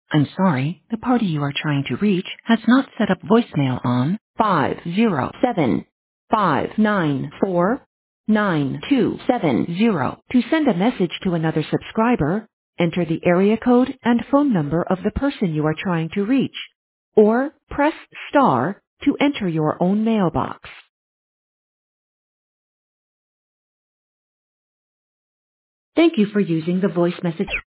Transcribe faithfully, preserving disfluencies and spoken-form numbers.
I'm sorry, the party you are trying to reach has not set up voicemail on five zero seven five nine four nine two seven zero. To send a message to another subscriber, enter the area code and phone number of the person you are trying to reach, or press star to enter your own mailbox. Thank you for using the voice message